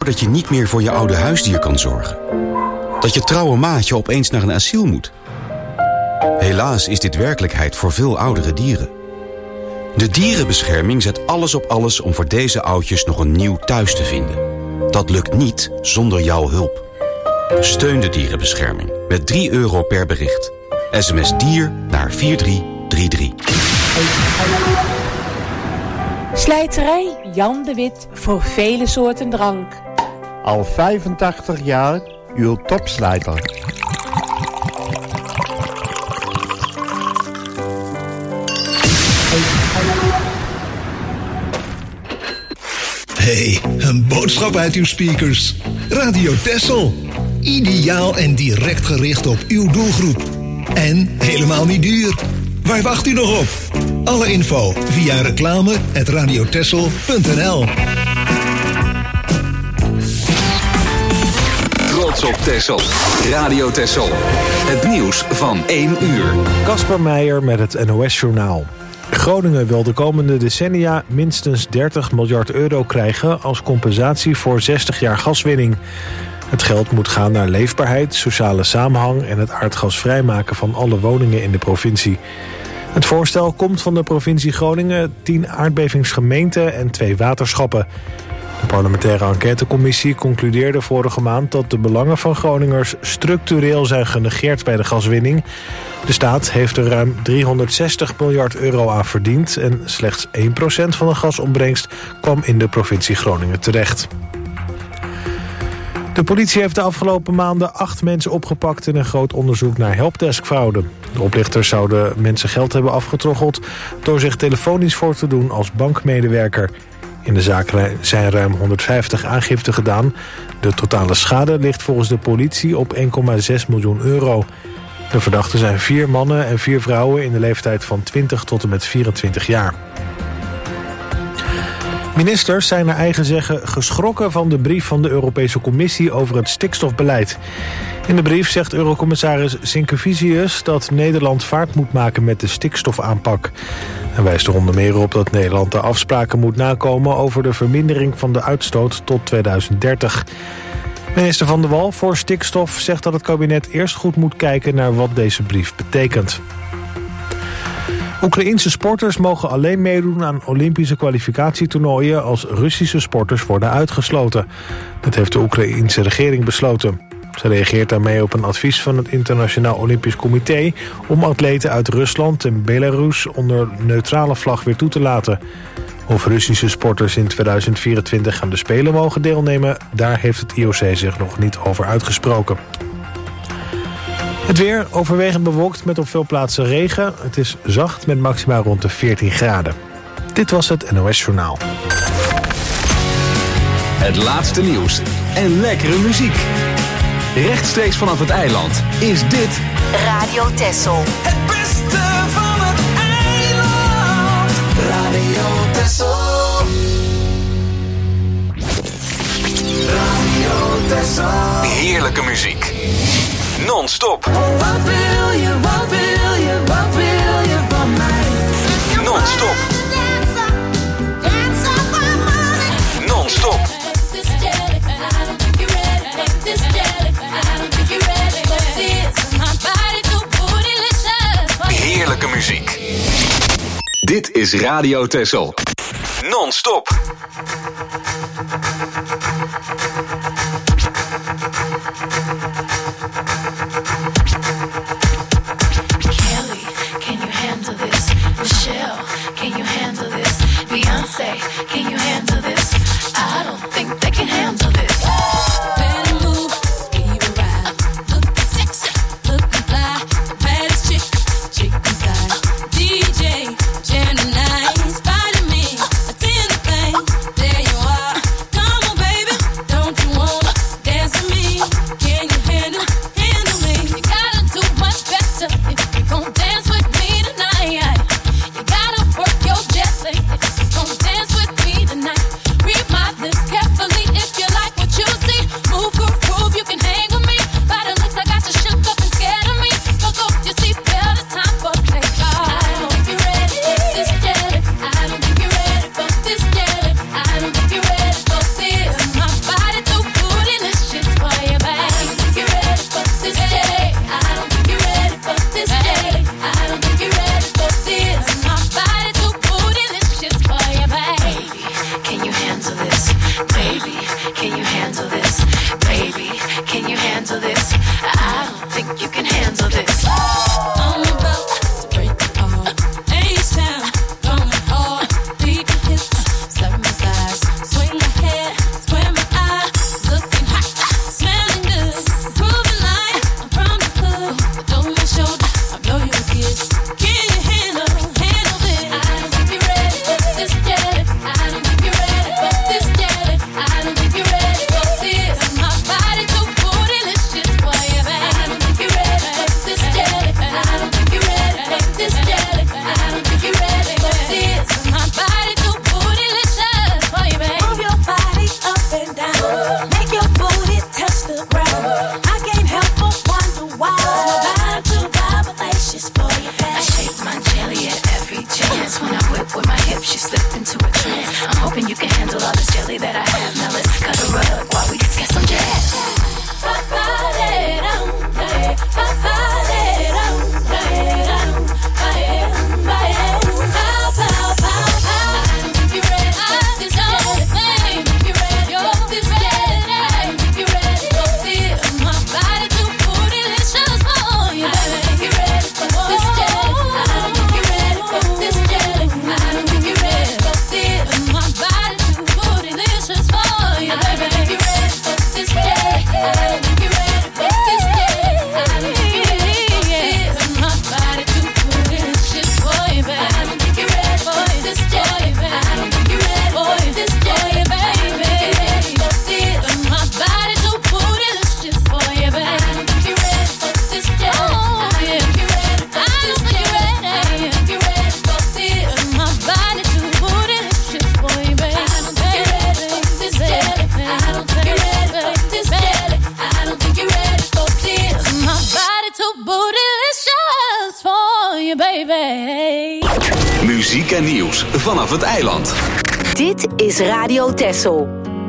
dat je niet meer voor je oude huisdier kan zorgen. Dat je trouwe maatje opeens naar een asiel moet. Helaas is dit werkelijkheid voor veel oudere dieren. De dierenbescherming zet alles op alles om voor deze oudjes nog een nieuw thuis te vinden. Dat lukt niet zonder jouw hulp. Steun de dierenbescherming met €3 per bericht. SMS dier naar 4333. Slijterij Jan de Wit voor vele soorten drank. Al 85 jaar uw topslijter. Hey, een boodschap uit uw speakers. Radio Texel. Ideaal en direct gericht op uw doelgroep. En helemaal niet duur. Waar wacht u nog op? Alle info via reclame@radiotexel.nl. Trots op Texel. Radio Texel. Het nieuws van 1 uur. Kasper Meijer met het NOS-journaal. Groningen wil de komende decennia minstens €30 miljard krijgen als compensatie voor 60 jaar gaswinning. Het geld moet gaan naar leefbaarheid, sociale samenhang en het aardgasvrijmaken van alle woningen in de provincie. Het voorstel komt van de provincie Groningen, 10 aardbevingsgemeenten en 2 waterschappen. De parlementaire enquêtecommissie concludeerde vorige maand dat de belangen van Groningers structureel zijn genegeerd bij de gaswinning. De staat heeft er ruim €360 miljard aan verdiend en slechts 1% van de gasopbrengst kwam in de provincie Groningen terecht. De politie heeft de afgelopen maanden 8 mensen opgepakt in een groot onderzoek naar helpdeskfraude. De oplichters zouden mensen geld hebben afgetroggeld door zich telefonisch voor te doen als bankmedewerker. In de zaak zijn ruim 150 aangiften gedaan. De totale schade ligt volgens de politie op €1,6 miljoen. De verdachten zijn 4 mannen en 4 vrouwen in de leeftijd van 20 tot en met 24 jaar. Ministers zijn naar eigen zeggen geschrokken van de brief van de Europese Commissie over het stikstofbeleid. In de brief zegt Eurocommissaris Sinkevicius dat Nederland vaart moet maken met de stikstofaanpak. Hij wijst er onder meer op dat Nederland de afspraken moet nakomen over de vermindering van de uitstoot tot 2030. Minister Van der Wal voor stikstof zegt dat het kabinet eerst goed moet kijken naar wat deze brief betekent. Oekraïense sporters mogen alleen meedoen aan Olympische kwalificatietoernooien als Russische sporters worden uitgesloten. Dat heeft de Oekraïense regering besloten. Ze reageert daarmee op een advies van het Internationaal Olympisch Comité om atleten uit Rusland en Belarus onder neutrale vlag weer toe te laten. Of Russische sporters in 2024 aan de Spelen mogen deelnemen, daar heeft het IOC zich nog niet over uitgesproken. Het weer overwegend bewolkt met op veel plaatsen regen. Het is zacht met maxima rond de 14 graden. Dit was het NOS Journaal. Het laatste nieuws en lekkere muziek. Rechtstreeks vanaf het eiland is dit Radio Texel. Het beste van het eiland. Radio Texel. Radio Texel. heerlijke muziek. Non-stop. Wat wil je, wat wil je, wat wil je van mij? Non-stop. Non-stop. Heerlijke muziek. Dit is Radio Texel. Non-stop. Kelly, can you handle this? Michelle, can you handle this? Beyonce, can you handle this? I don't think they can handle this. Better move, even ride. Looking sexy, looking fly. Baddest chick inside. DJ, Gemini, inspired me. Attend the thing, there you are. muziek en nieuws vanaf het eiland. Dit is Radio Texel.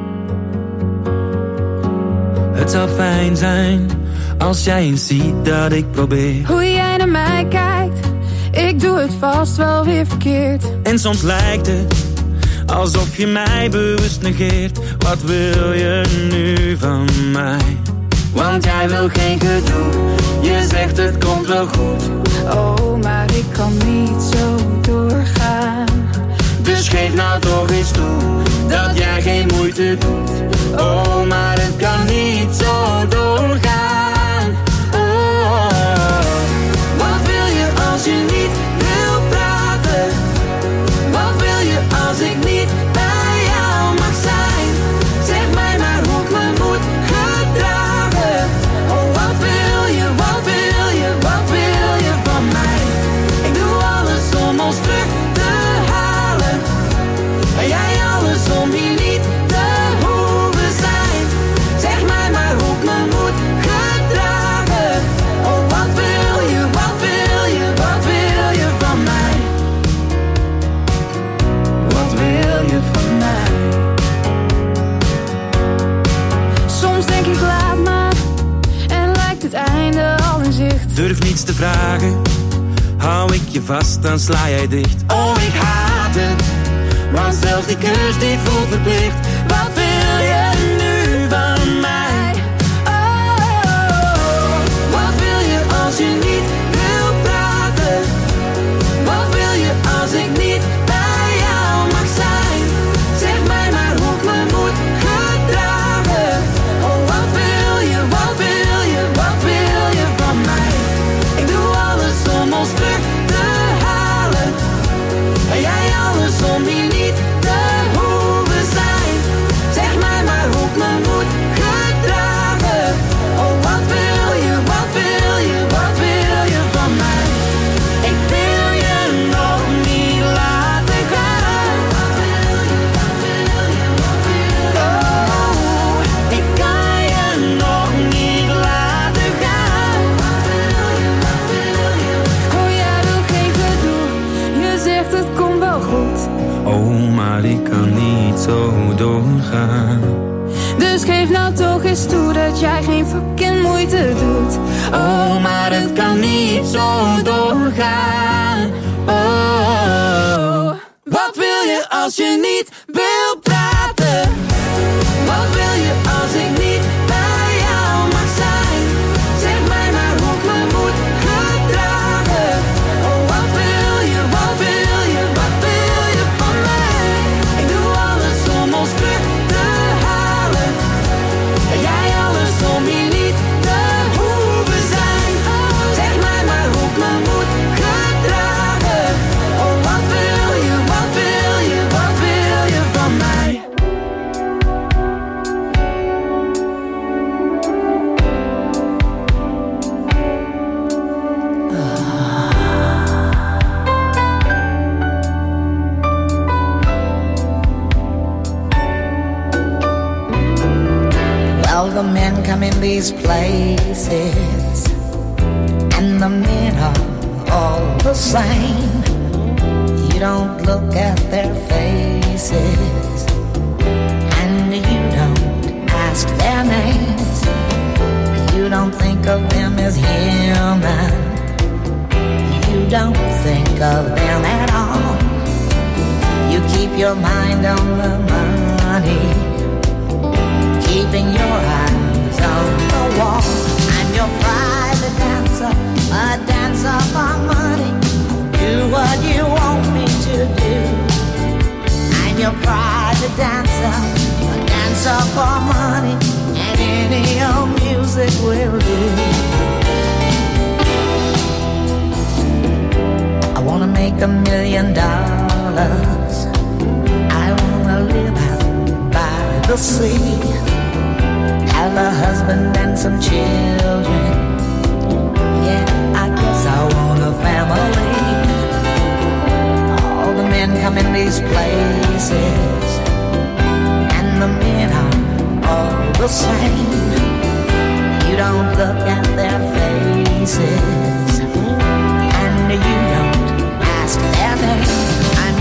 Het zou fijn zijn als jij eens ziet dat ik probeer. Hoe jij naar mij kijkt, ik doe het vast wel weer verkeerd. En soms lijkt het alsof je mij bewust negeert. Wat wil je nu van mij? Want jij wil geen gedoe, je zegt het komt wel goed. Oh, maar ik kan niet zo doorgaan. Dus geef nou toch eens toe, dat jij geen moeite doet. Oh, maar het kan niet zo doorgaan. Oh, wat wil je als je niet wil praten? Wat wil je als ik niet bij jou mag zijn? Zeg mij maar hoe ik me moet gedragen. Oh, wat wil je, wat wil je, wat wil je van mij? Ik doe alles om ons terug te halen. En jij alles om hier niet te hoeven zijn. Zeg mij maar hoe ik me moet gedragen. Oh, wat wil je, wat wil je, wat wil je van mij? Wat wil je van mij? Soms denk ik laat maar, en lijkt het einde al in zicht. Durf niets te vragen, hou ik je vast, dan sla jij dicht. Oh, ik haat het, want zelfs die kus die voelt verplicht. Wat wil je nu van mij? Oh, wat wil je als je niet wil praten? Wat wil je als ik niet bij jou mag zijn? Zeg mij maar hoe ik me moet gedragen. Oh, wat wil je, wat wil je, wat wil je van mij? Ik doe alles om ons terug te halen. En jij alles om hier niet te hoeven zijn. Zeg mij maar hoe ik me moet gedragen. Oh, wat wil je, wat wil je, wat wil je van mij? Ik wil je nog niet laten gaan. Wat wil je, wat wil je, wat wil je? Oh, ik kan je nog niet laten gaan. Wat wil je, wat wil je? Oh, jij wil geen gedoe, je zegt het komt wel goed. Oh, maar ik kan niet zo doorgaan. Dus geef nou toch eens toe dat jij geen fucking moeite doet. Oh, maar het kan niet zo doorgaan. Oh, wat wil je als je niet wil praten? Wat wil je als ik niet bij jou mag zijn? Zeg mij maar hoe ik me moet gedragen. Oh, wat wil je, wat wil je, wat wil je van mij? Ik doe alles om ons terug te halen. En jij alles om hier niet te hoeven zijn. Zeg mij maar hoe ik me moet gedragen. Oh, wat wil je, wat wil je, wat wil je van mij? Well, the men come in these places, and the men are all the same. You don't look at their faces, and you don't ask their names. You don't think of them as human. You don't think of them at all. You keep your mind on the money, keeping your eyes on the wall. I'm your private dancer, a dancer for money. Do what you want me to do. I'm your private dancer, a dancer for money, and any old music will do. I wanna make $1 million. I wanna live out by the sea, have a husband and some children. Yeah, I guess I want a family. All the men come in these places, and the men are all the same. You don't look at their faces, and you don't ask their name. I'm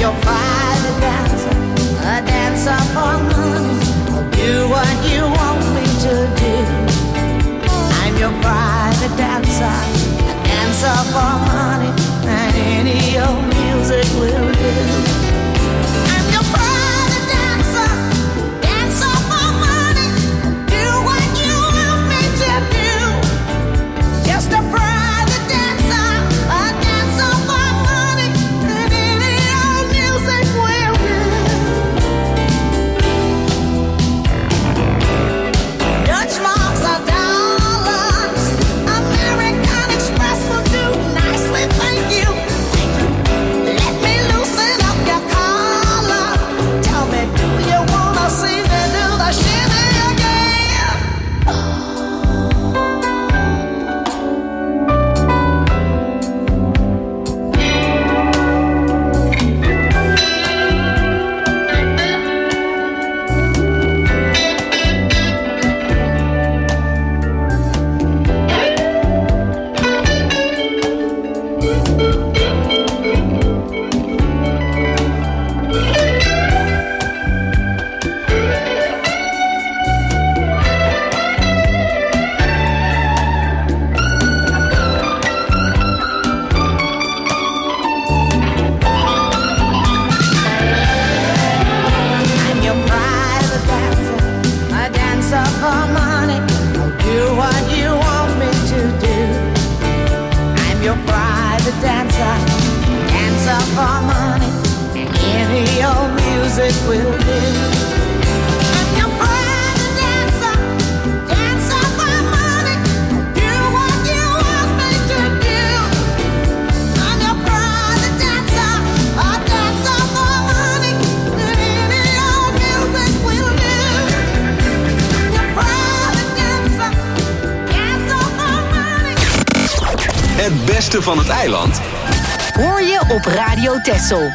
money. I'll do what you want me to do. I'm your private dancer, dancer for money. Any old music will do. I'm your private dancer, dancer for money. I'll do what you want me to do. I'm your private dancer, a dancer for money. Any old music will do. I'm your private dancer, dancer for money. Het beste van het eiland hoor je op Radio Texel.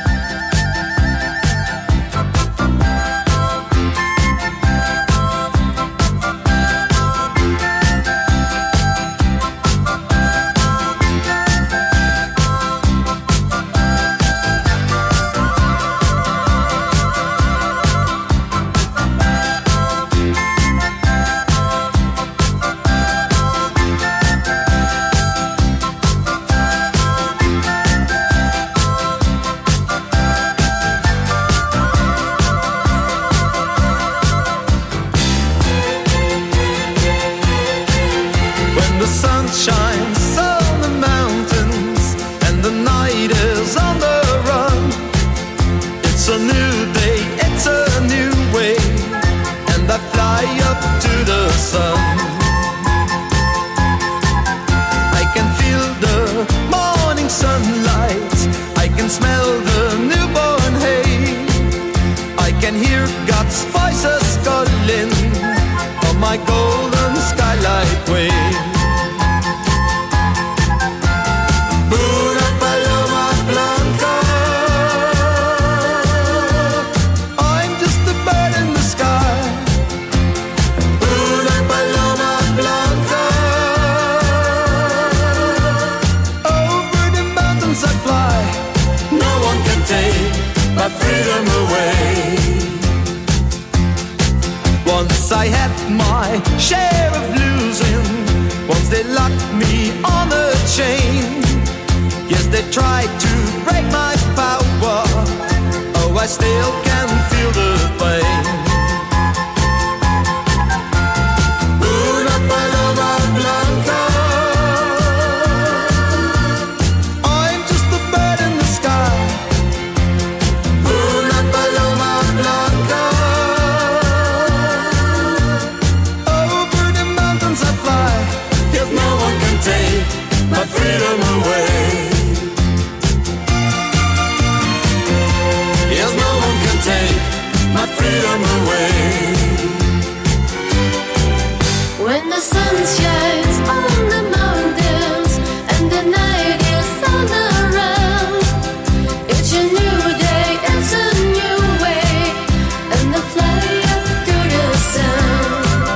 I had my share of losing. Once they locked me on a chain. Yes, they tried to break my power. Oh, I still can feel the pain. Una paloma blanca. I'm just a bird in the sky. Una paloma blanca. Take my freedom away. Yes, no one can take my freedom away. When the sun shines on the mountains and the night is all around, it's a new day, it's a new way, and the fly up to the sun.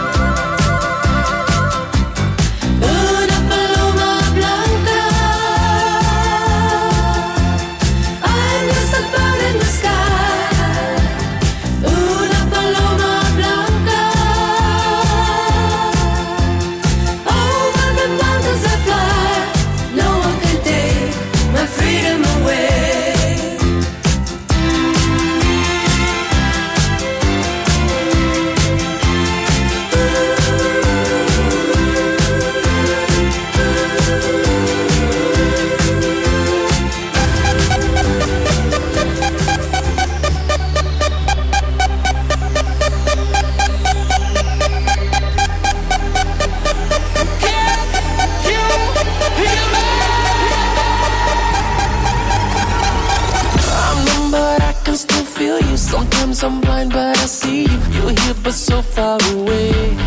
Sometimes I'm blind but I see you. You're here but so far away.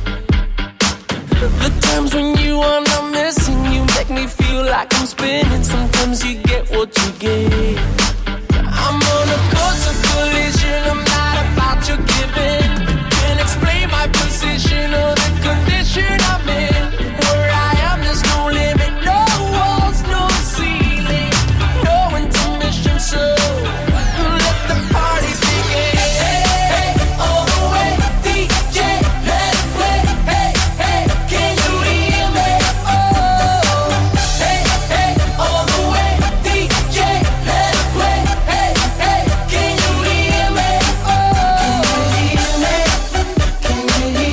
The times when you are not missing, you make me feel like I'm spinning. Sometimes you get what you get. I'm on a course of collision, I'm not about your giving. Can't explain my position or the condition I'm in. Where I am there's no limit, no walls, no ceiling, no intermission, so let the party begin. Hey, hey, all the way, DJ, let it play. Hey, hey, can you hear me? Oh, hey, hey, all the way, DJ, let it play. Hey, hey, can you hear me? Oh, can you hear me? Can you hear me?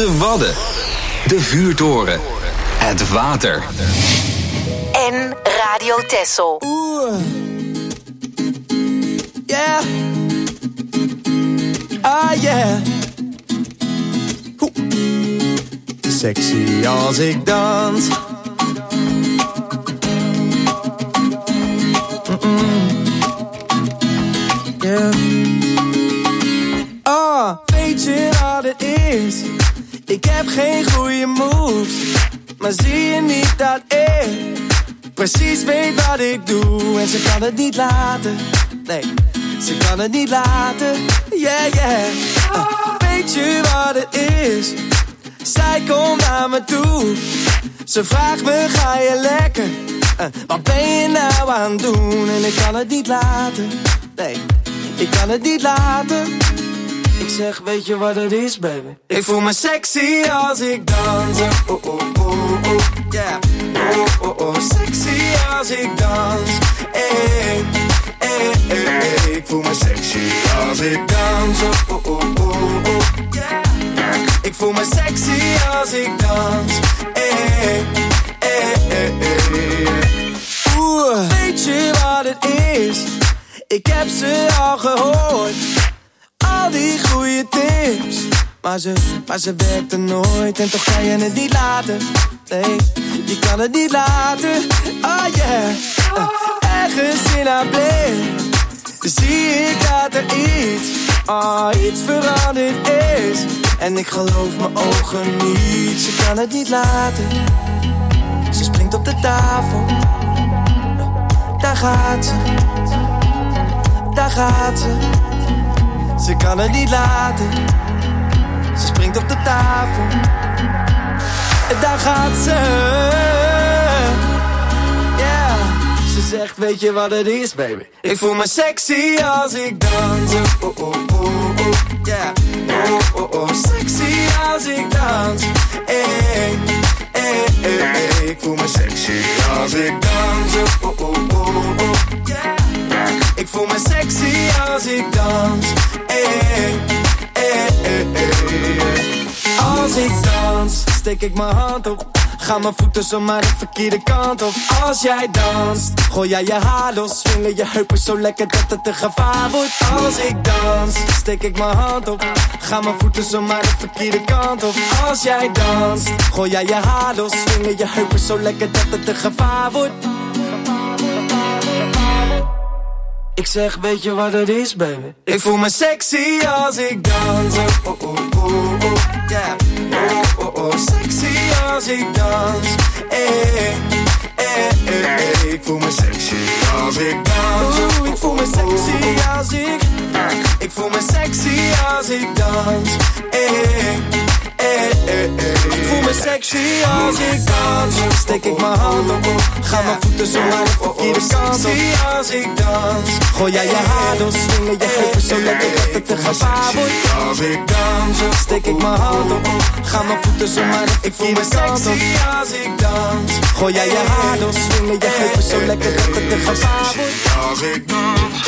de Wadden, de vuurtoren, het water. En Radio Texel. Oeh. Yeah. Ah yeah. Sexy als ik dans. Yeah. Oh, weet je wat het is? Ik heb geen goede moves, maar zie je niet dat ik precies weet wat ik doe? En ze kan het niet laten. Nee, ze kan het niet laten. Yeah, yeah. Weet je wat het is? Zij komt naar me toe. Ze vraagt me, ga je lekker? Wat ben je nou aan het doen? En ik kan het niet laten. Nee, ik kan het niet laten. Ik zeg, weet je wat het is, baby? Ik voel me sexy als ik dans. Oh, oh, oh, oh, yeah. Oh, oh, oh, sexy als ik dans. Hey, hey, hey, hey. Ik voel me sexy als ik dans. Oh, oh, oh, oh, yeah. Ik voel me sexy als ik dans. Hey, hey, hey, hey. Oeh, weet je wat het is? Ik heb ze al gehoord. Al die goede tips, maar ze werkte nooit. En toch kan je het niet laten. Nee, je kan het niet laten. Oh yeah, ergens in haar blik zie ik dat er iets veranderd is. En ik geloof mijn ogen niet. Ze kan het niet laten. Ze springt op de tafel. Daar gaat ze. Daar gaat ze. Ze kan het niet laten. Ze springt op de tafel. En daar gaat ze. Yeah. Ze zegt, weet je wat het is, baby? Ik voel me sexy als ik dans. Oh, oh, oh, oh, yeah. Oh, oh, oh, sexy als ik dans. Hey, hey, hey, hey. Ik voel me sexy als ik dans. Oh, oh, oh, oh, yeah. Ik voel me sexy als ik dans. Hey, hey, hey, hey. Als ik dans, steek ik mijn hand op. Ga mijn voeten zomaar de verkeerde kant op. Als jij danst, gooi jij je haar los. Swingen je heupen zo lekker dat het een gevaar wordt. Als ik dans, steek ik mijn hand op. Ga mijn voeten zomaar de verkeerde kant op. Als jij danst, gooi jij je haar los. Swingen je heupen zo lekker dat het een gevaar wordt. Ik zeg, weet je wat het is, baby? Ik voel me sexy als ik dans. Oh, oh, oh, oh, yeah. Oh, oh, oh, sexy als ik dans. Hey, hey, hey, hey. Ik voel me sexy als ik dans. Oeh, ik voel me sexy als ik voel me sexy als ik dans. Hey, hey, hey, hey. Ik voel me sexy als ik dans. Steek ik mijn hand op. Ga mijn voeten zo naar de verkeerde kant op. Als ik dans, gooi jij je haar door. Swingen je heupen zo lekker dat het een gevaar wordt. Als ik dans, steek ik mijn hand op. Ga mijn voeten zo naar de verkeerde kant op. Als ik dans, gooi jij je haar door. Swingen je heupen zo lekker dat het een gevaar wordt. Als ik dans.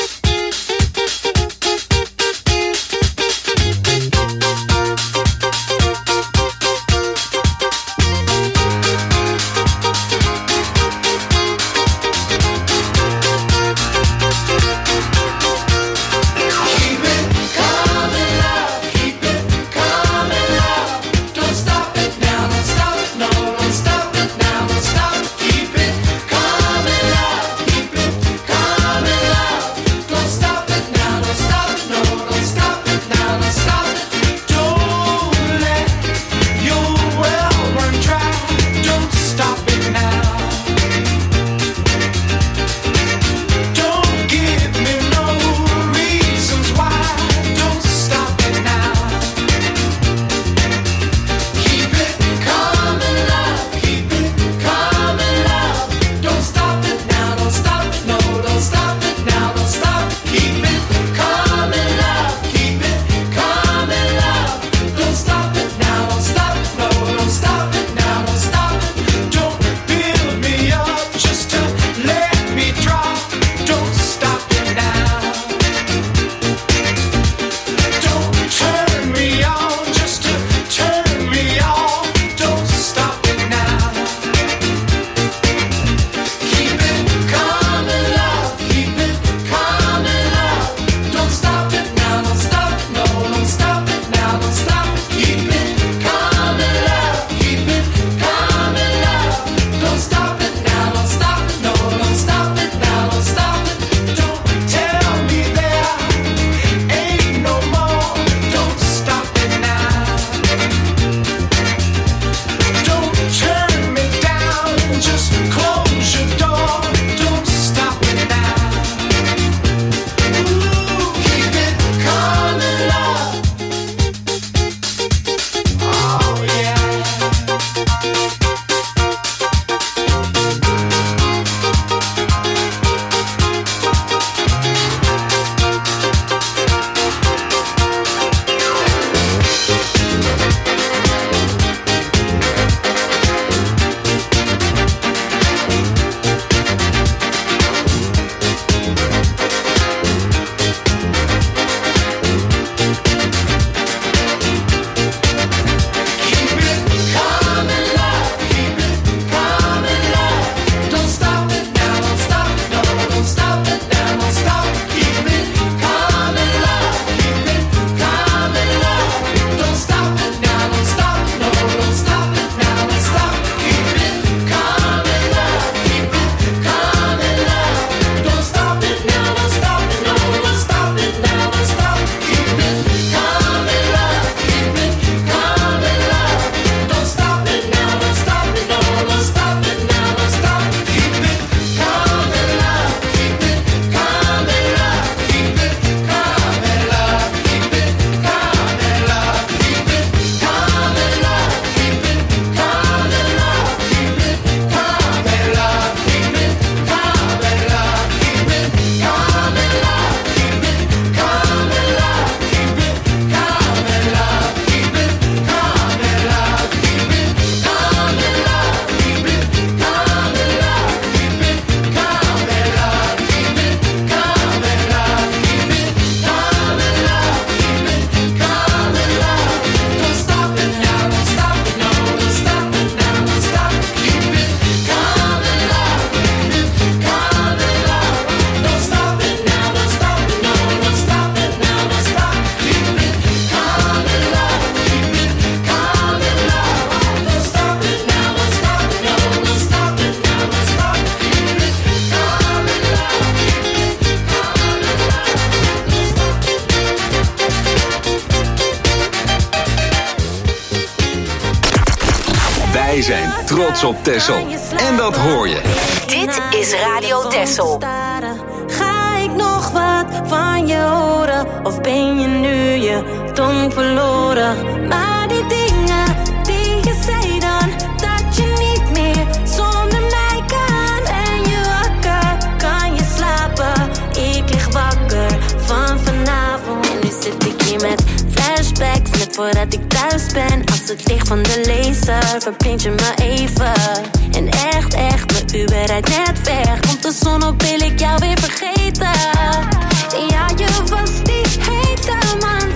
zijn trots op Texel. En dat hoor je. Dit is Radio Texel. Ga ik nog wat van je horen? Of ben je nu je tong verloren? Maar die dingen die je zei dan, dat je niet meer zonder mij kan. En je wakker, kan je slapen? Ik lig wakker van vanavond. En nu zit ik hier met flashbacks, net voordat ik thuis ben. Als het licht van de laser verblind je me even. En echt, mijn Uber rijdt net weg. Komt de zon op, wil ik jou weer vergeten. Ja, je was die hete man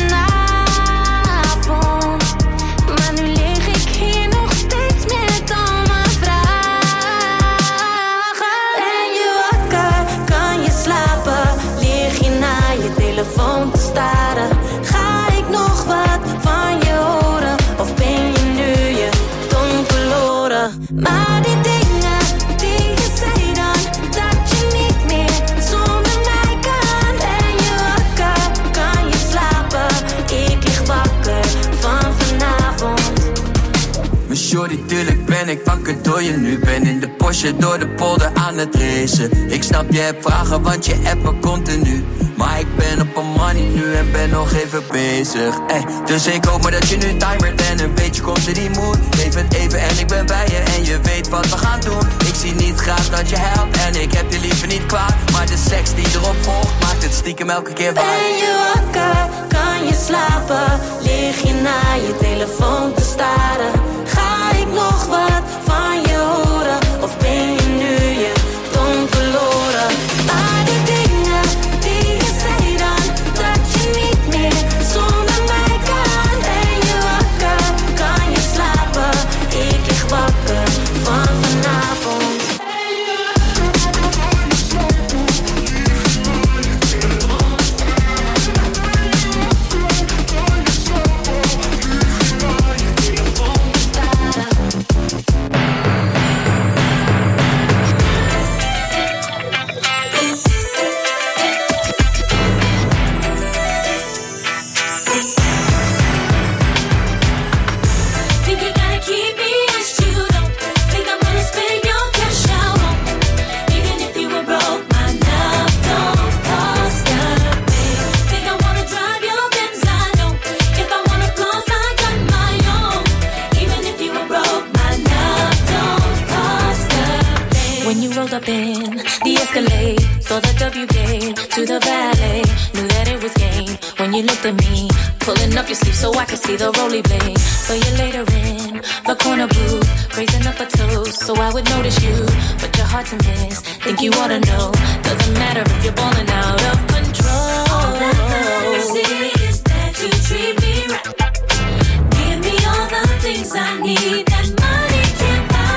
vanavond. Maar nu lig ik hier nog steeds met al mijn vragen. Ben je wakker, kan je slapen? Lig je naar je telefoon te staren? Ga ik nog wat van je horen? Of ben je nu je tong verloren? Maar die dingen die je zei dan, dat je niet meer zonder mij kan. En je wakker, kan je slapen? Ik lig wakker van vanavond. Mijn shorty, tuurlijk ben ik wakker door je nu. Ben in de Porsche door de polder aan het racen. Ik snap je hebt vragen, want je appt me continu. Maar ik ben op een money nu en ben nog even bezig. Dus ik hoop maar dat je nu timert en een beetje komt in die mood. Leef het even en ik ben bij je en je weet wat we gaan doen. Ik zie niet graag dat je helpt en ik heb je liever niet kwaad. Maar de seks die erop volgt maakt het stiekem elke keer waar. Ben je wakker, kan je slapen? Lig je naar je telefoon te staren? Ga ik nog wat van je horen? Of ben je nu je tong verloren? Maar die dingen die je zei dan, dat je niet meer zonder mij kan. En je wakker, kan je slapen? Ik lig wakker van vanavond. Up in the Escalade, saw the W game to the ballet, knew that it was game when you looked at me, pulling up your sleeve so I could see the roly blade. So you later in the corner booth, raising up a toast so I would notice you, but you're hard to miss, think you ought to know, doesn't matter if you're balling out of control. All that matters is that you treat me right, give me all the things I need that money can't buy.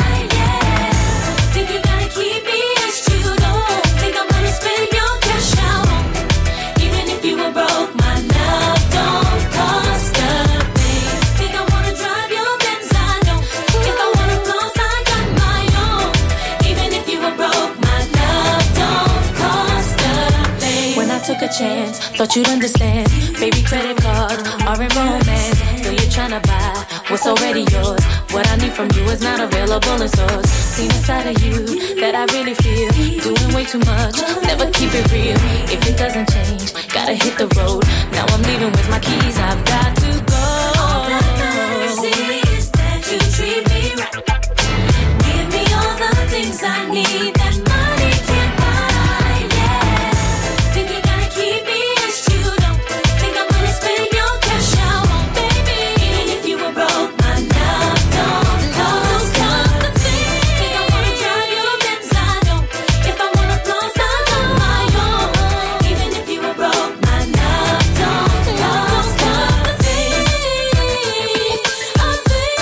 Keep me as you don't think I'm gonna spend your cash out on me. Even if you were broke, my love don't cost a thing. Think I wanna drive your Benz, I don't. If I wanna floss, I got my own. Even if you were broke, my love don't cost a thing. When I took a chance, thought you'd understand. Baby, credit cards are in romance. Still you're tryna buy what's already yours. What I need from you is not available in stores. Seen a side of you that I really feel. Doing way too much, never keep it real. If it doesn't change, gotta hit the road. Now I'm leaving with my keys, I've got to go. All that matters is that you treat me right. Give me all the things I need that money can't buy, yeah. Think you gotta keep me as you don't think I'm gonna spend your cash out on baby. Even if you were broke, my love don't cost a thing. Think I wanna drive your Benz, I don't. If I wanna floss, I got my own. Even if you were broke, my love don't cost a thing. A thing,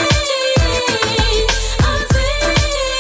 a thing.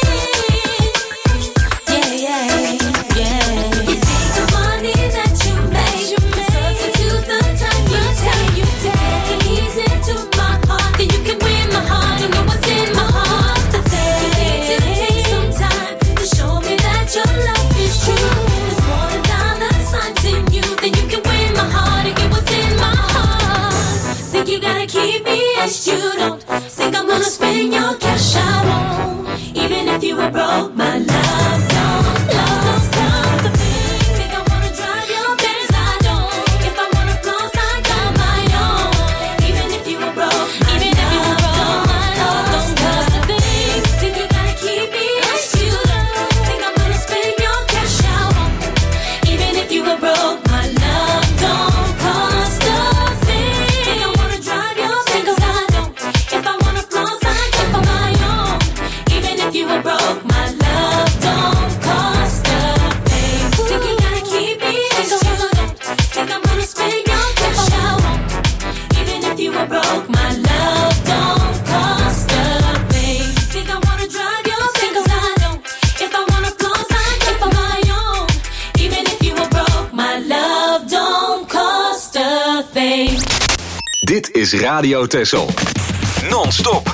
Yeah, yeah, yeah. You take the money that you make, substitute the time you take. Take it easy to my heart, then you can win my heart. You know what's in my heart. The thing you need to take some time to show me that your love is true. There's more than dollar signs in you, then you can win my heart and get what's in my heart. Think you gotta keep me as you don't Think I'm gonna spend your cash, I won't. Even if you were broke, my love don't cost a thing. Think I wanna drive your Benz, I don't. If I wanna floss, I got my own. Even if you were broke, my love don't cost a thing. Think you gotta keep me as you love. Think I'm gonna spend your cash, I won't. Even if you were broke, my love don't cost a thing. Think I wanna drive your Benz, I don't. If I wanna floss, I got my own. Even if you were broke, my love don't cost a thing. Think you gotta keep me as you don't. Think I'm gonna spend your cash, I won't. Even if you were broke, my love don't cost a thing. Think I wanna drive your Benz, I don't. If I wanna floss, I got my own. Even if you were broke, my love don't cost a thing. Dit is Radio Texel. Non-stop.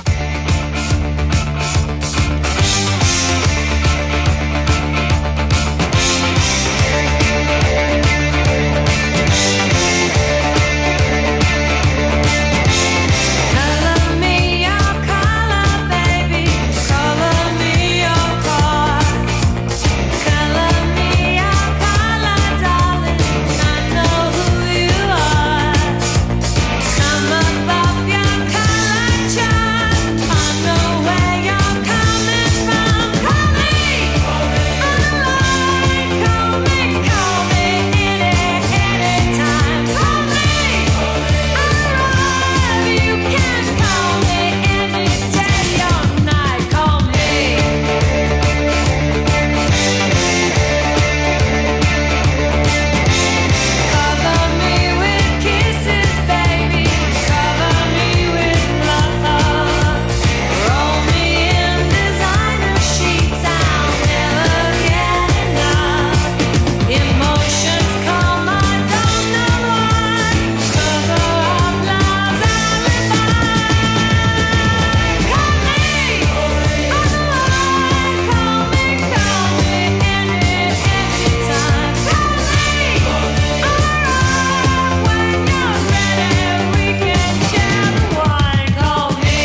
Color me your color, baby. Color me your car. Color me your color, darling. I know who you are. Come above your color chart. I know where you're coming from. Call me, call me anytime. Call me, you can call me any day or night. Call me. Cover me with kisses, baby. Cover me with love. Roll me in designer sheets. I'll never get enough. Emotions come, I don't know why. Cover up love's alibi. Call me, call me anytime. Call me, when you're ready, we can share the wine. Call me.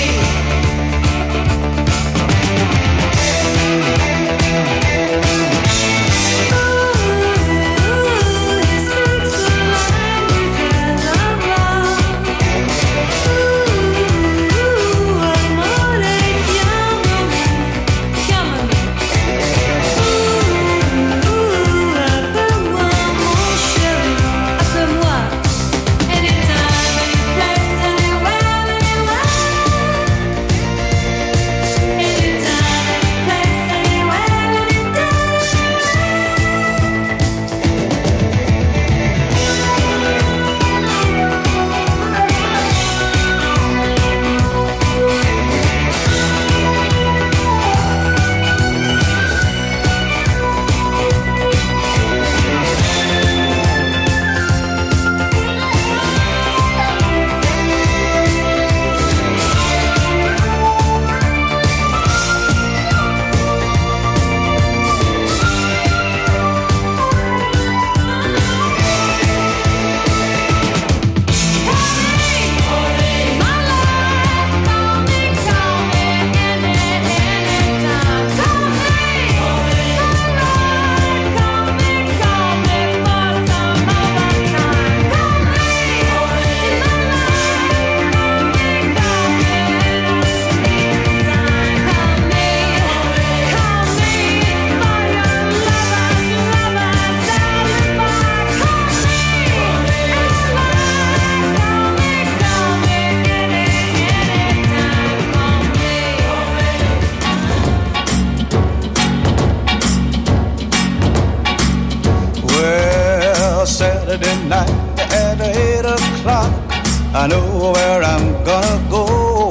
Well, Saturday night at 8 o'clock, I know where I'm gonna go.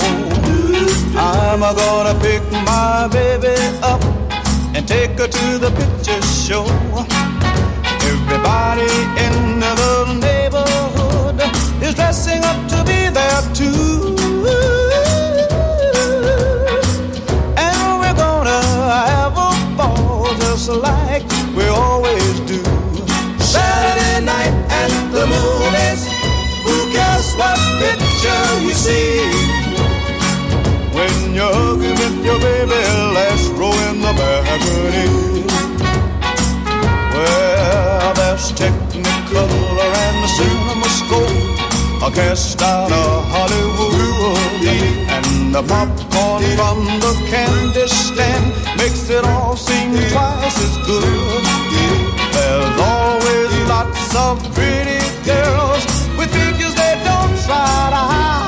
I'm gonna pick my baby up and take her to the picture show. Everybody in the neighborhood is dressing up to be there too. And we're gonna have a ball just like we always do. Saturday night at the movies, who cares what picture you see? you're hugging with your baby, last row in the balcony. Well, there's Technicolor and the cinema scope, a cast out of Hollywood, and the popcorn from the candy stand makes it all seem twice as good. There's always lots of pretty girls with figures they don't try to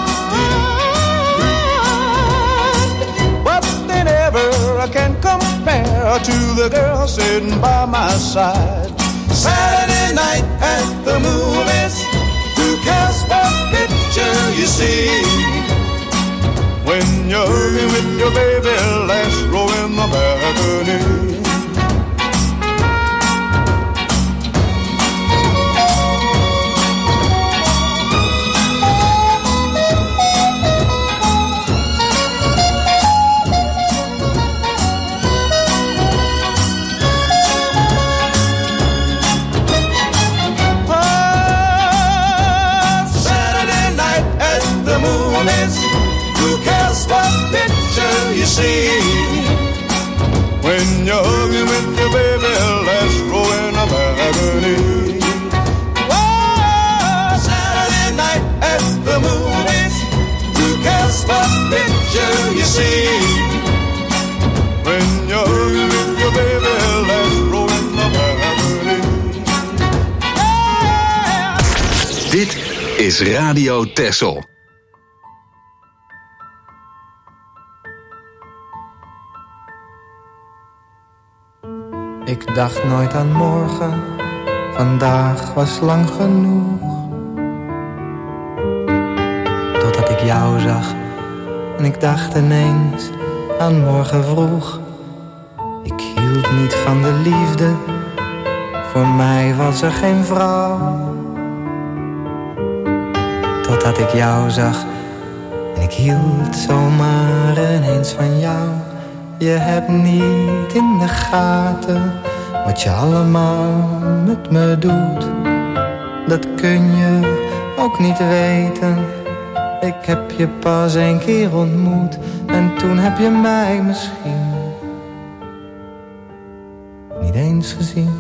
hide, but they never can compare to the girl sitting by my side. Saturday night at the movies, who cares what picture you see? When you're hugging with your baby, last row in the balcony. Who cares what picture you see? When you're hugging with your baby, let's roll in a balcony. Oh, Saturday night at the movies. Who cares what picture you see? When you're hugging with your baby, let's roll in a balcony. Yeah. Dit is Radio Texel. Ik dacht nooit aan morgen, vandaag was lang genoeg. Totdat ik jou zag en ik dacht ineens aan morgen vroeg. Ik hield niet van de liefde, voor mij was er geen vrouw. Totdat ik jou zag en ik hield zomaar ineens van jou. Je hebt niet in de gaten wat je allemaal met me doet. Dat kun je ook niet weten. Ik heb je pas 1 keer ontmoet en toen heb je mij misschien niet eens gezien.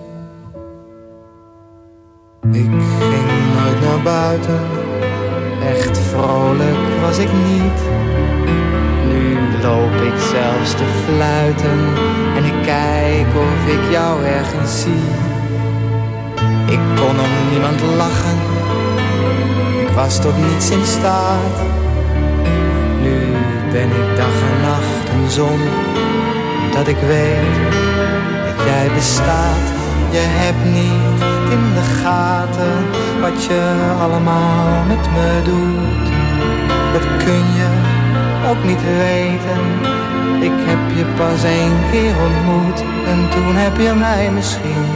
Ik ging nooit naar buiten, echt vrolijk was ik niet. Nu loop ik zelfs te fluiten en ik kijk of ik jou ergens zie. Ik kon om niemand lachen, ik was tot niets in staat. Nu ben ik dag en nacht een zon, dat ik weet dat jij bestaat. Je hebt niet in de gaten wat je allemaal met me doet. Dat kun je ook niet weten. Ik heb je pas 1 keer ontmoet en toen heb je mij misschien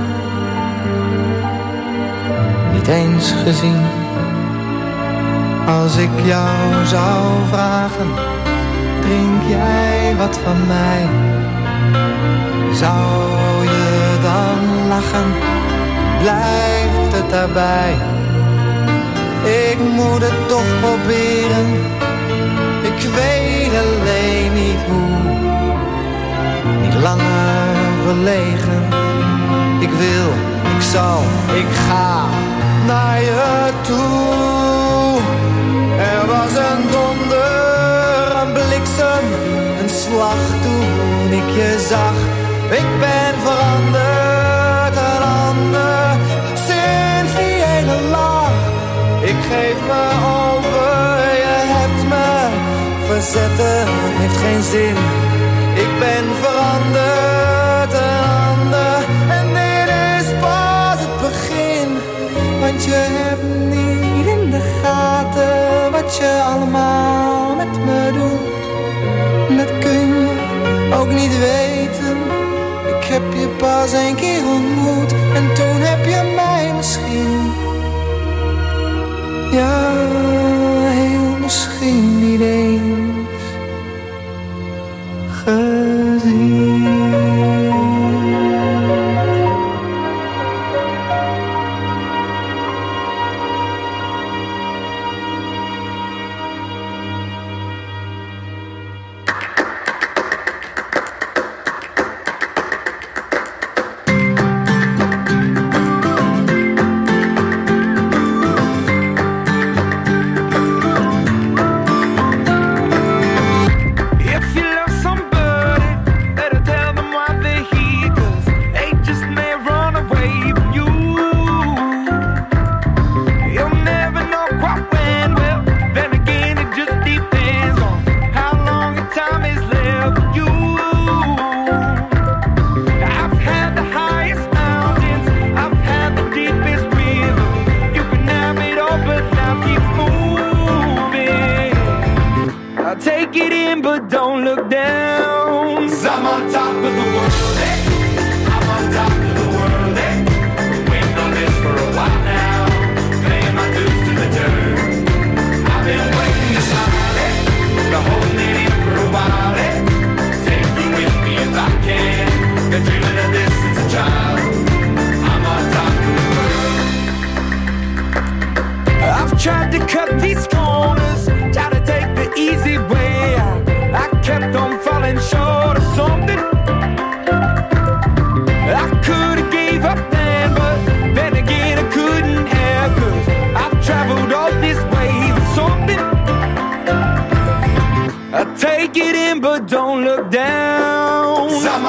niet eens gezien. Als ik jou zou vragen, drink jij wat van mij? Zou je dan lachen? Blijft het daarbij? Ik moet het toch proberen. Ik weet alleen niet hoe. Niet langer verlegen. Ik wil, ik zal, ik ga naar je toe. Er was een donder, een bliksem, een slag toen ik je zag. Ik ben veranderd, een ander, sinds die hele lach. Ik geef me over, je hebt me verzetten, heeft geen zin. Ik ben veranderd, een ander, en dit is pas het begin. Want je hebt niet in de gaten wat je allemaal met me doet. Dat kun je ook niet weten. Ik heb je pas 1 keer ontmoet en toen heb je mij misschien, ja, heel misschien niet eens gezien.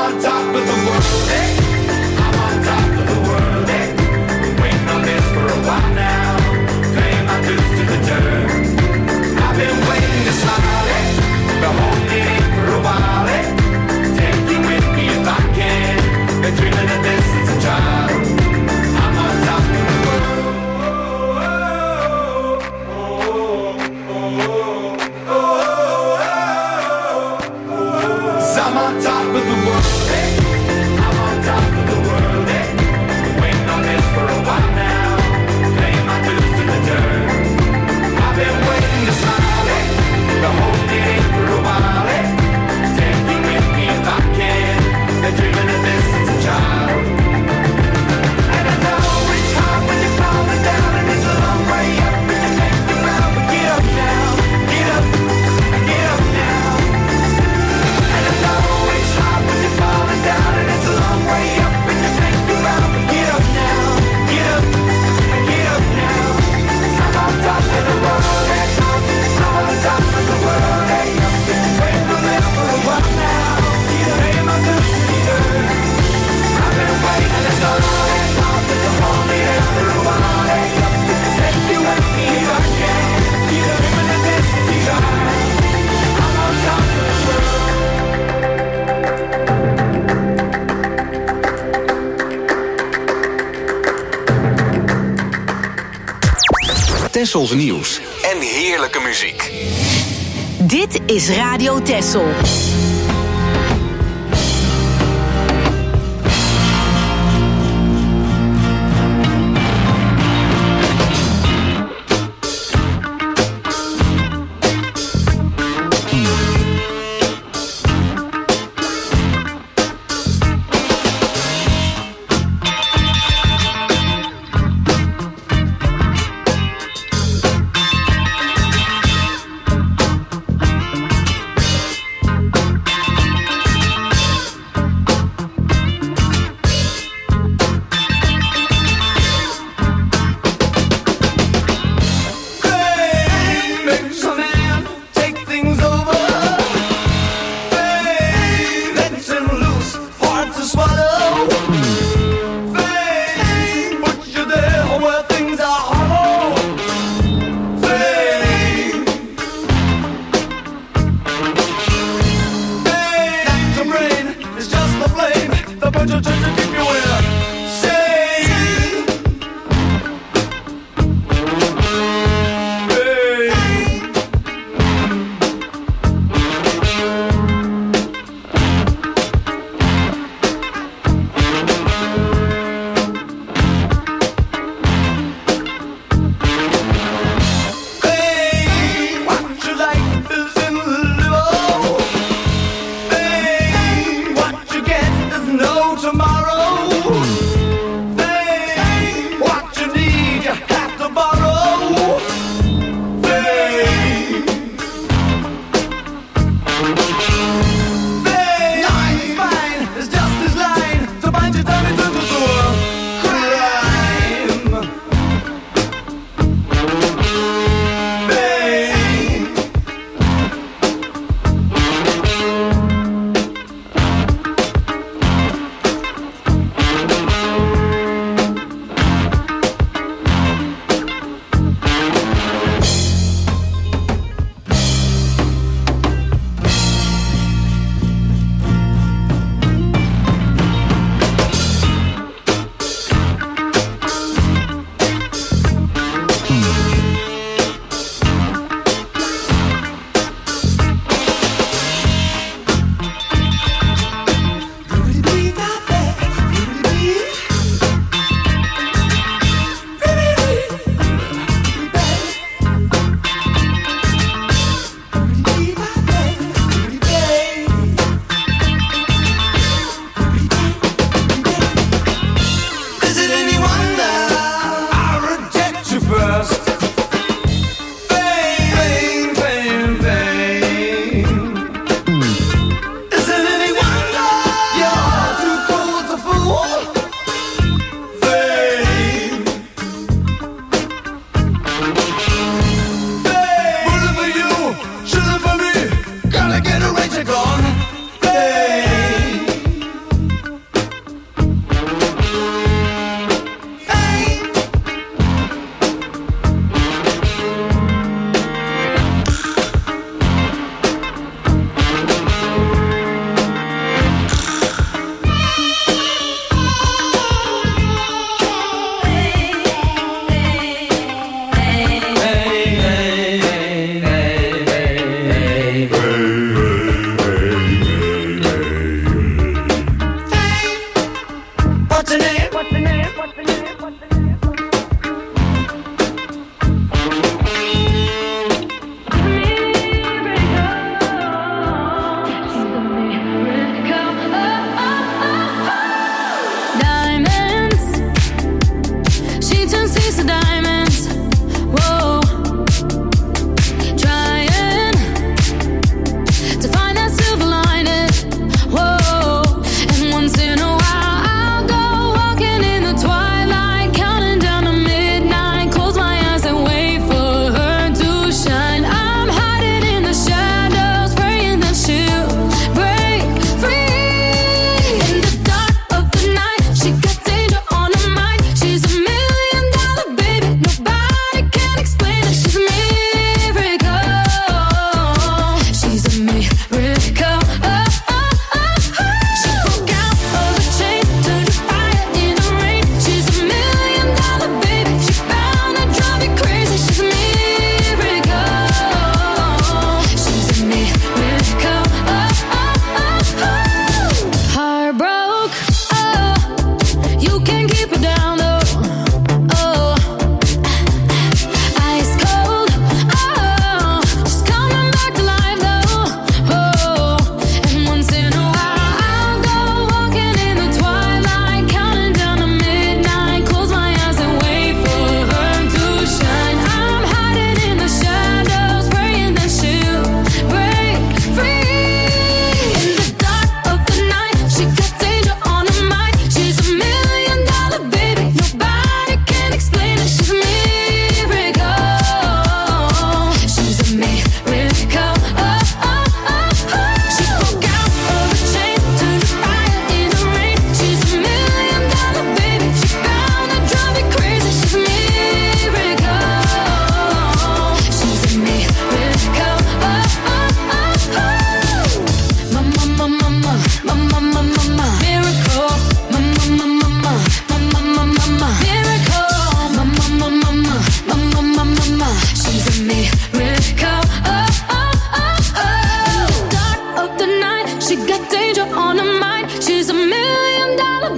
on top of the world, hey. I'm on top of the world, hey. Been waiting on this for a while now. Paying my dues to the dirt. I've been waiting to smile, hey. Been holding it for a while, hey. Take you with me if I can. Been dreaming of this since a child. I'm on top of the world. I'm on top of the world, hey. I'm on top of the world, hey. Been waiting on this for a while now. Paying my dues to the dirt. I've been waiting to smile, hey. Been holding it for a while, hey. Take you with me if I can. Been dreaming of this since a child. And I know it's hard when you're falling down, and it's a long way up when you make the ground. But get up now, get up, get up now. And I know it's hard when you're falling down, and it's a long way up when you make the ground. But get up now, get up, get up now. 'Cause I'm on top of the world, hey. I'm on top of the world, hey. Been waiting for this for a while now. Pay my dues to the earth. I've been waiting to start it's hard to hold me there for a while, hey. Take you with me if I can. Dreaming of this in the eye. I'm on top of the world. Tessels nieuws en heerlijke muziek. Dit is Radio Tessel.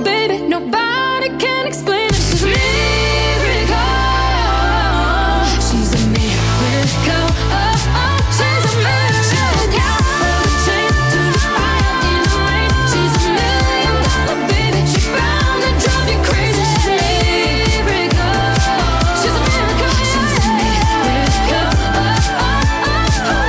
baby, nobody can explain it. She's a miracle. She's a miracle. Oh, oh, she's a miracle. From the chains to the fire in the rain. She's a $1 million baby. She's bound to drive you crazy. She's a miracle. She's a miracle. She's a miracle. Oh, oh, oh, oh.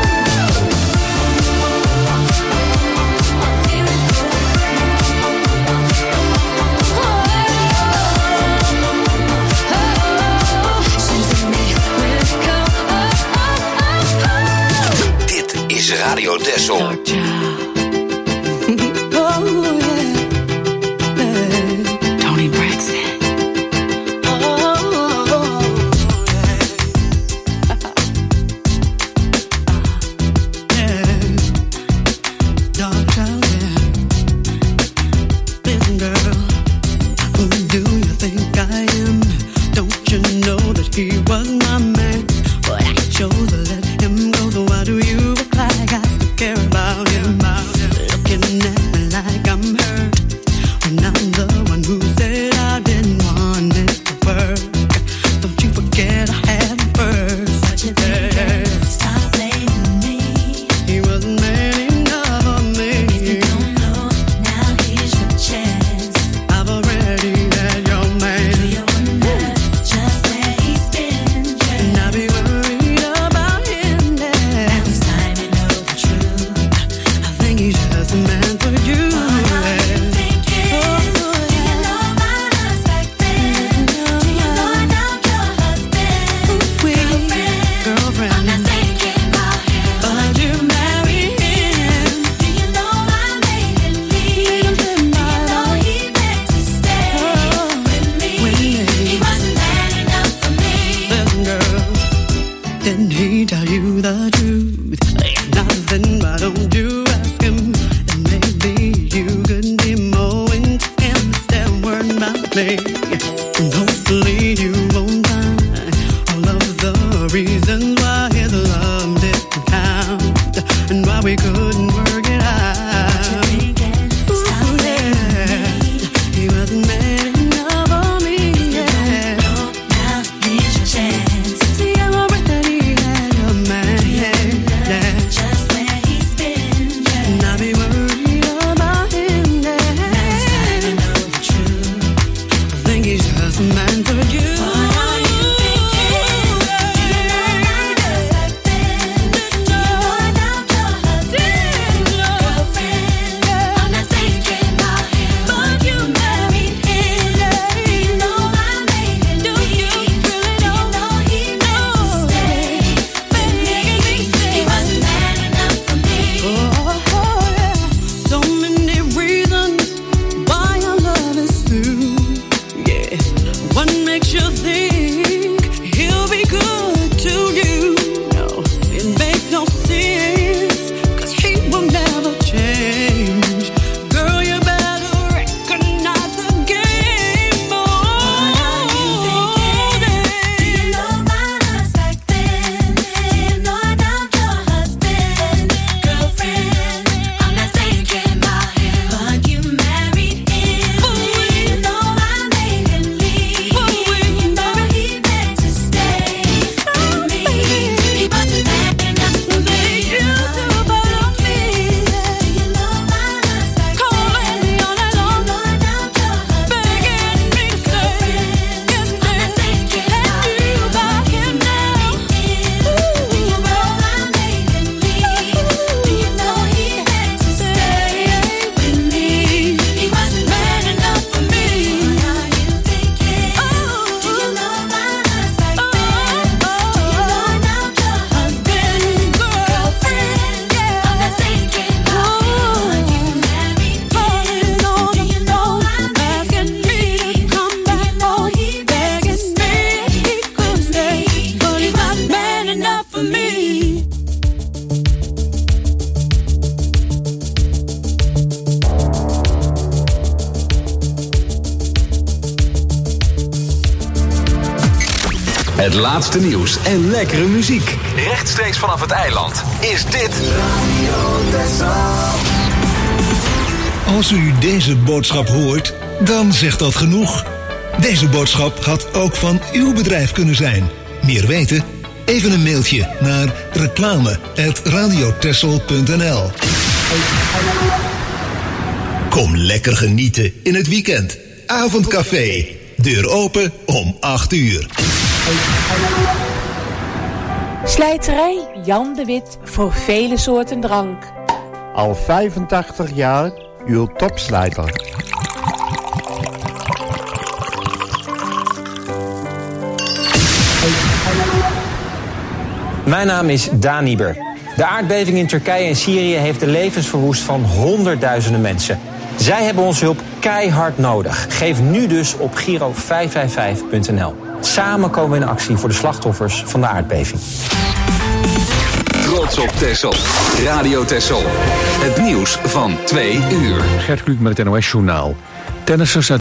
Dit is Radio Texel. Tony Braxton. Dark child, yeah. Listen, girl, who do you think I am? Don't you know that he was my man? But I chose to let him go, so why do you act like I still care about him? Looking at me like I'm hurt, when I'm the one who said I didn't want it to work. Don't you forget I had him first. What you think, girl? Stop blaming me. He wasn't man enough for me. If you don't know, now here's your chance. I've already had your man. Do you wonder just where he's been? And I be worried about him now. Now it's time to know the truth. I think he's just a man for you. What are you thinking? Do you know about us back then? Do you know now your husband? Girlfriend, I'm not thinking about him, but you married him. do you know I made him leave? Do you know he meant to stay with me? He wasn't man enough for me. Listen, girl, didn't he tell you the truth? If not, then why don't you ask him? And maybe you could be more understand word about me. And hopefully you won't find all of the reasons why his love didn't count and why we couldn't work it out. Ooh, yeah. He wasn't man enough for me. Yeah. Now here's your chance. See, I'm already had your man. Yeah. Just where he's been. And I be worried about him. Yeah. Now it's time to know the truth. I think he's just a man for you. What are you thinking? Do you know about us back then? Do you know about your husband? Girlfriend, I'm not thinking about him, but you married him. Do you know I made him leave? Do you know he meant to stay with me? He wasn't man enough for me. Oh, yeah. So many reasons why our love is through. Yeah. What makes you think he'll be good to you? No, it makes no sense, 'cause he will never change. Girl, you better recognize the game. What are you thinking? Do you know about us back then? Do you know about your husband? Girlfriend, I'm not thinking about him, but you married him. Do you know I made him leave? Do you know he meant to stay with me? He wasn't man enough for me. Do you know about us back then? Do you know about your husband? Girlfriend, I'm not thinking about him, but you married him. Do you know I made him leave? Do you know he meant to stay with me? He wasn't man enough for me. What are you thinking? Do you know about us back then? Do you know about your husband? Girlfriend, I'm not thinking about him, but you married him. Do you know I made him leave? Do you know he meant to stay with me? But he's not man enough for me. Het laatste nieuws en lekkere muziek. Rechtstreeks vanaf het eiland is dit Als u deze boodschap hoort, Dan zegt dat genoeg. Deze boodschap had ook van uw bedrijf kunnen zijn. Meer weten? Even een mailtje naar reclame@radiotessel.nl. Kom lekker genieten in het weekend. Avondcafé. Deur open om 8 uur. Slijterij Jan de Wit voor vele soorten drank. Al 85 jaar uw topslijter. Mijn naam is Daan Nieber. De aardbeving in Turkije en Syrië heeft de levens verwoest van honderdduizenden mensen. Zij hebben onze hulp keihard nodig. Geef nu dus op Giro555.nl. Samen komen we in actie voor de slachtoffers van de aardbeving. Trots op Texel. Radio Texel. Het nieuws van 2 uur. Gert Kluk met het NOS-journaal. Tennissers uit